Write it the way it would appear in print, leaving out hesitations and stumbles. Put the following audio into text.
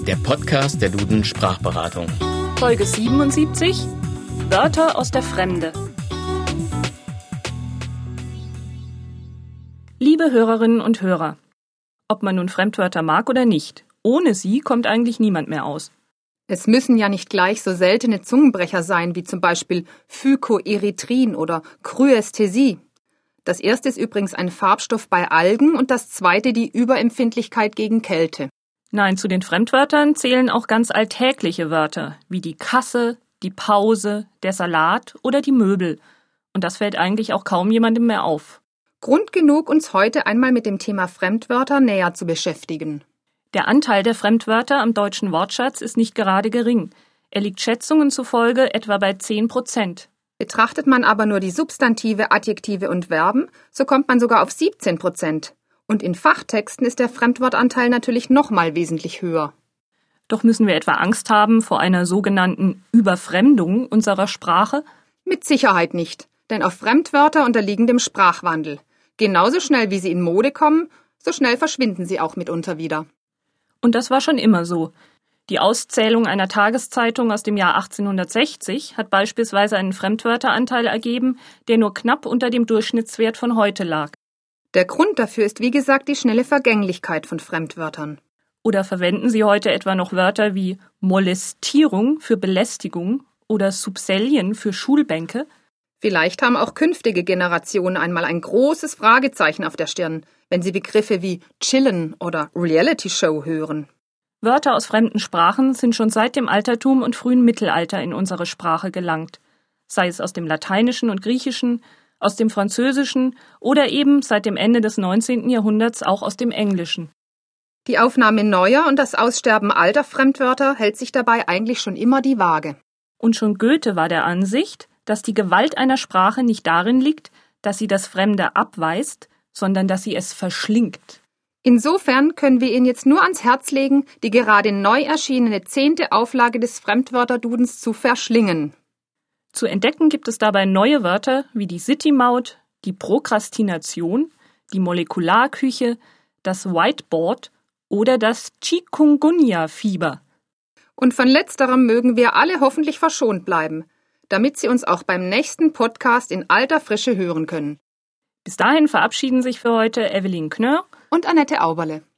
der Podcast der Duden Sprachberatung. Folge 77: Wörter aus der Fremde. Liebe Hörerinnen und Hörer, ob man nun Fremdwörter mag oder nicht, ohne sie kommt eigentlich niemand mehr aus. Es müssen ja nicht gleich so seltene Zungenbrecher sein, wie zum Beispiel Phycoerythrin oder Kryästhesie. Das erste ist übrigens ein Farbstoff bei Algen und das zweite die Überempfindlichkeit gegen Kälte. Nein, zu den Fremdwörtern zählen auch ganz alltägliche Wörter, wie die Kasse, die Pause, der Salat oder die Möbel. Und das fällt eigentlich auch kaum jemandem mehr auf. Grund genug, uns heute einmal mit dem Thema Fremdwörter näher zu beschäftigen. Der Anteil der Fremdwörter am deutschen Wortschatz ist nicht gerade gering. Er liegt Schätzungen zufolge etwa bei 10%. Betrachtet man aber nur die Substantive, Adjektive und Verben, so kommt man sogar auf 17%. Und in Fachtexten ist der Fremdwortanteil natürlich nochmal wesentlich höher. Doch müssen wir etwa Angst haben vor einer sogenannten Überfremdung unserer Sprache? Mit Sicherheit nicht, denn auch Fremdwörter unterliegen dem Sprachwandel. Genauso schnell wie sie in Mode kommen, so schnell verschwinden sie auch mitunter wieder. Und das war schon immer so. Die Auszählung einer Tageszeitung aus dem Jahr 1860 hat beispielsweise einen Fremdwörteranteil ergeben, der nur knapp unter dem Durchschnittswert von heute lag. Der Grund dafür ist, wie gesagt, die schnelle Vergänglichkeit von Fremdwörtern. Oder verwenden Sie heute etwa noch Wörter wie Molestierung für Belästigung oder Subselien für Schulbänke? Vielleicht haben auch künftige Generationen einmal ein großes Fragezeichen auf der Stirn, wenn sie Begriffe wie Chillen oder Reality Show hören. Wörter aus fremden Sprachen sind schon seit dem Altertum und frühen Mittelalter in unsere Sprache gelangt, sei es aus dem Lateinischen und Griechischen, aus dem Französischen oder eben seit dem Ende des 19. Jahrhunderts auch aus dem Englischen. Die Aufnahme neuer und das Aussterben alter Fremdwörter hält sich dabei eigentlich schon immer die Waage. Und schon Goethe war der Ansicht, dass die Gewalt einer Sprache nicht darin liegt, dass sie das Fremde abweist, sondern dass sie es verschlingt. Insofern können wir Ihnen jetzt nur ans Herz legen, die gerade neu erschienene 10. Auflage des Fremdwörterdudens zu verschlingen. Zu entdecken gibt es dabei neue Wörter wie die City-Maut, die Prokrastination, die Molekularküche, das Whiteboard oder das Chikungunya-Fieber. Und von letzterem mögen wir alle hoffentlich verschont bleiben, damit Sie uns auch beim nächsten Podcast in alter Frische hören können. Bis dahin verabschieden sich für heute Evelyn Knörr und Annette Auberle.